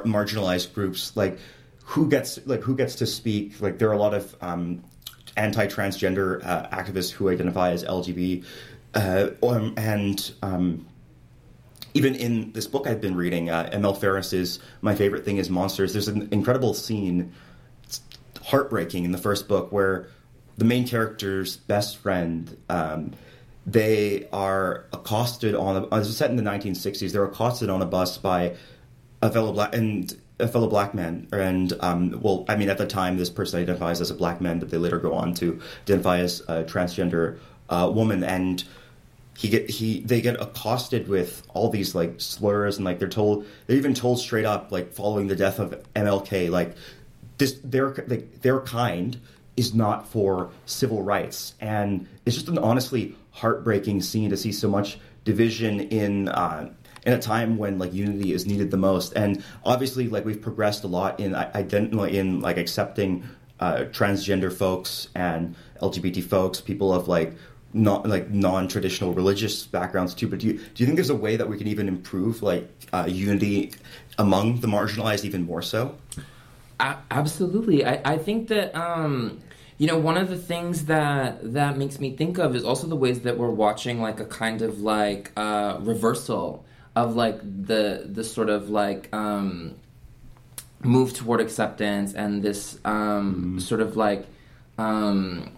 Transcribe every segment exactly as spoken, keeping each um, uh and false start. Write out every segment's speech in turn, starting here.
marginalized groups, like who gets like who gets to speak. Like there are a lot of um, anti-transgender uh, activists who identify as L G B T, uh, um, and um, even in this book I've been reading, uh, M L Ferris's My Favorite Thing is Monsters. There's an incredible scene, it's heartbreaking in the first book, where the main character's best friend, um, they are accosted on a, it was set in the nineteen sixties. They're accosted on a bus by a fellow black and a fellow black man, and um, well, I mean, at the time, this person identifies as a black man, but they later go on to identify as a transgender uh, woman, and he get he they get accosted with all these like slurs, and like they're told they're even told straight up, like following the death of M L K, like this their like, their kind is not for civil rights, and it's just an honestly heartbreaking scene to see so much division in. Uh, in a time when like unity is needed the most. And obviously like we've progressed a lot in ident- in like accepting uh, transgender folks and L G B T folks, people of like not like non-traditional religious backgrounds too. But do you do you think there's a way that we can even improve like uh, unity among the marginalized even more so? Uh, absolutely. I, I think that um you know, one of the things that that makes me think of is also the ways that we're watching like a kind of like uh, reversal of like the the sort of like um, move toward acceptance and this um, mm. sort of like um,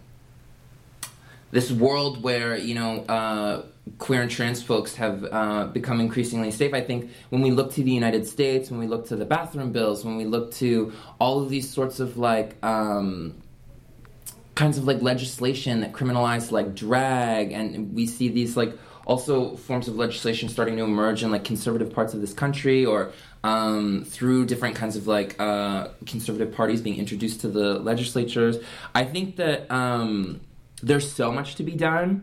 this world where, you know, uh, queer and trans folks have uh, become increasingly safe. I think when we look to the United States, when we look to the bathroom bills, when we look to all of these sorts of like um, kinds of like legislation that criminalize like drag, and we see these like also forms of legislation starting to emerge in like conservative parts of this country, or um, through different kinds of like uh, conservative parties being introduced to the legislatures. I think that um, there's so much to be done,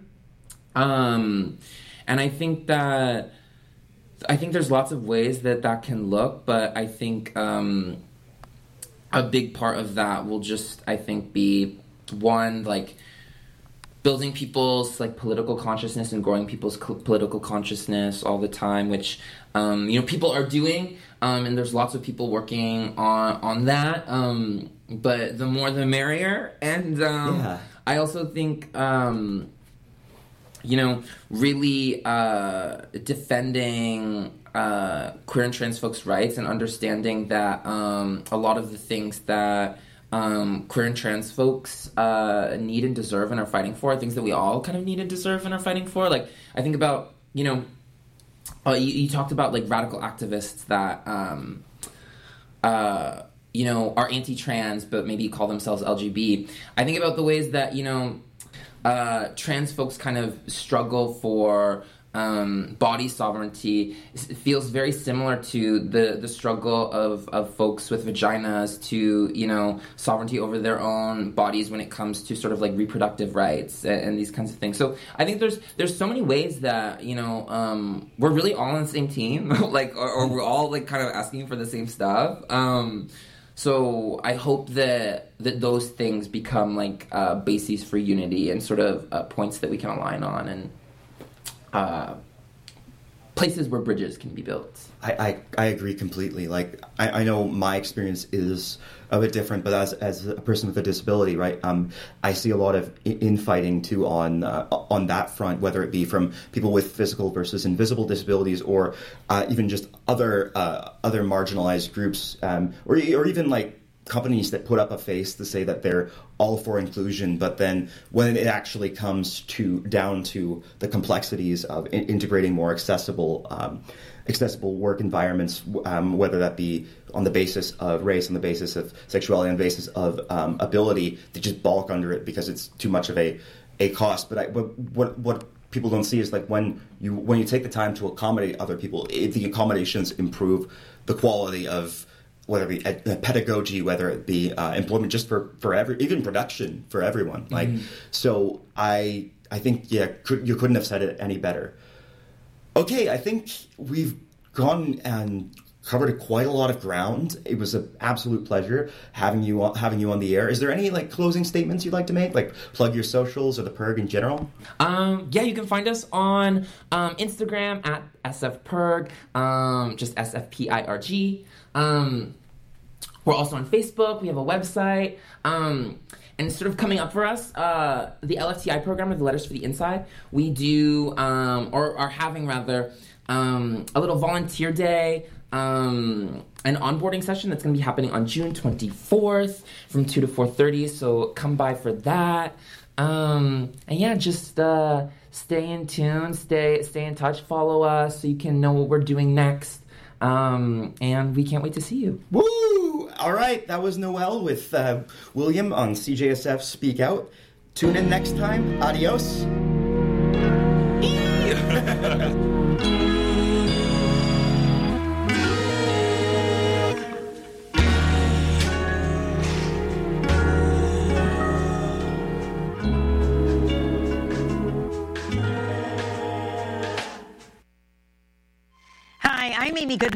um, and I think that I think there's lots of ways that that can look, but I think um, a big part of that will just I think be one like building people's like political consciousness and growing people's co- political consciousness all the time, which um, you know people are doing, um, and there's lots of people working on on that. Um, but the more the merrier. And um, yeah. I also think um, you know really uh, defending uh, queer and trans folks' rights and understanding that um, a lot of the things that Um, queer and trans folks uh, need and deserve and are fighting for, things that we all kind of need and deserve and are fighting for. Like, I think about, you know, uh, you, you talked about, like, radical activists that, um, uh, you know, are anti-trans, but maybe call themselves L G B. I think about the ways that, you know, uh, trans folks kind of struggle for Um, body sovereignty. It feels very similar to the, the struggle of, of folks with vaginas to, you know, sovereignty over their own bodies when it comes to sort of like reproductive rights and, and these kinds of things. So I think there's there's so many ways that, you know, um, we're really all on the same team, like, or, or we're all like kind of asking for the same stuff. Um, so I hope that that those things become like uh, bases for unity and sort of uh, points that we can align on, and Uh, places where bridges can be built. I, I, I agree completely. Like, I, I know my experience is a bit different, but as as a person with a disability, right, um, I see a lot of infighting too on uh, on that front, whether it be from people with physical versus invisible disabilities, or uh, even just other uh, other marginalized groups, um, or or even like companies that put up a face to say that they're all for inclusion, but then when it actually comes to down to the complexities of in- integrating more accessible um, accessible work environments, um, whether that be on the basis of race, on the basis of sexuality, on the basis of um, ability, they just balk under it because it's too much of a a cost. But I, what what what people don't see is like when you when you take the time to accommodate other people, it, the accommodations improve the quality of whether it be ed- pedagogy, whether it be uh, employment, just for, for every, even production for everyone. Like, mm-hmm. So I I think, yeah, could, you couldn't have said it any better. Okay, I think we've gone and covered quite a lot of ground. It was an absolute pleasure having you on, having you on the air. Is there any like closing statements you'd like to make? Like plug your socials or the Perg in general? Um, yeah, you can find us on um, Instagram at S F Perg, um, just S F P I R G. Um, we're also on Facebook. We have a website. Um, and sort of coming up for us, uh, the L F T I program, or the Letters for the Inside, we do, um, or are having rather, um, a little volunteer day, um, an onboarding session that's going to be happening on June twenty-fourth from two to four thirty, so come by for that. Um, and yeah, just uh, stay in tune, stay stay in touch, follow us so you can know what we're doing next. Um, and we can't wait to see you. Woo! All right, that was Noelle with uh, William on C J S F Speak Out. Tune in next time. Adios. I'm Amy Goodman.